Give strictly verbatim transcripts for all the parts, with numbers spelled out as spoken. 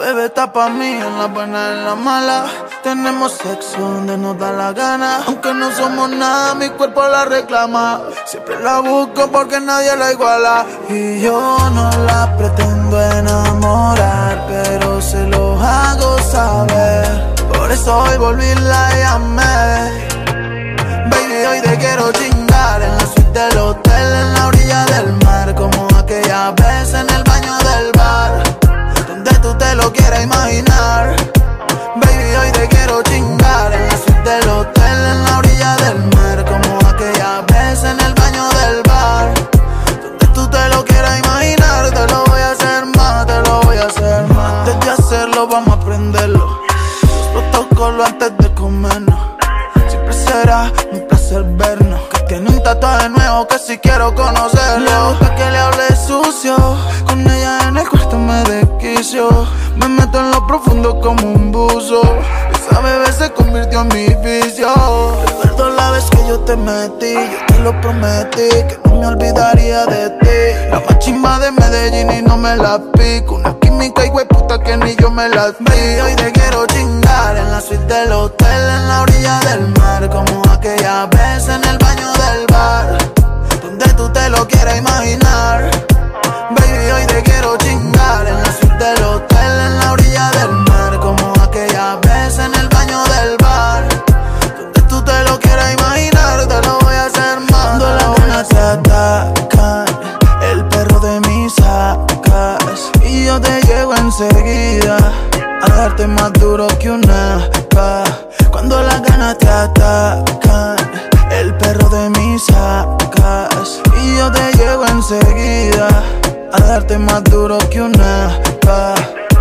bebé está pa' mí, en la buena y en la mala. Tenemos sexo donde nos da la gana. Aunque no somos nada, mi cuerpo la reclama. Siempre la busco porque nadie la iguala. Y yo no la pretendo enamorar, pero se los hago saber. Por eso hoy volví y la llamé. Baby, hoy te quiero chingar en la suite del hotel, en la orilla del mar, como aquella vez en el baño del bar, donde tú te lo quieras imaginar. Baby, hoy te quiero chingar en la suite del hotel, en la orilla del mar, como aquella vez en el baño del bar, donde tú te lo quieras imaginar. Te lo voy a hacer más, te lo voy a hacer más. Antes de hacerlo vamos a aprenderlo, los protocolos antes de comernos. Siempre será un placer vernos, que tiene un tatuaje nuevo que si quiero conocerlo. Le gusta que le hable sucio, con ella en el cuarto me desquicio. Me meto en lo profundo como un buzo, esa bebé se convirtió en mi vicio. Recuerdo la vez que yo te metí, yo te lo prometí, que no me olvidaría de ti. La más chimba de Medellín y no me la pico, una química y puta que ni yo me la vi. Hoy te quiero chingar en la suite del hotel, en la orilla del mar, como aquella vez en el baño del bar, donde tú te lo quieras imaginar. Baby, hoy te quiero chingar en la suite del hotel, en la orilla del mar, como aquella vez en el baño del bar, donde tú te lo quieras imaginar. Te lo voy a hacer más. Cuando las ganas te atacan, el perro de mis sacas, y yo te llego enseguida a darte más duro que una K. Cuando las ganas te atacan, el perro de mis sacas, y yo te llego enseguida a darte más duro que una K.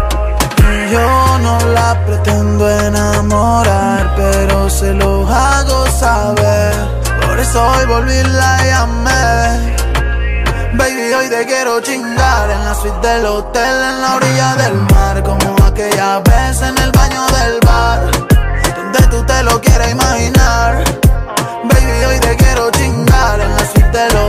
Y yo no la pretendo enamorar, pero se los hago saber. Por eso hoy volví y la llamé. Baby, hoy te quiero chingar en la suite del hotel, en la orilla del mar, como aquella vez en el baño del bar, donde tú te lo quieras imaginar. Baby, hoy te quiero chingar en la suite del hotel,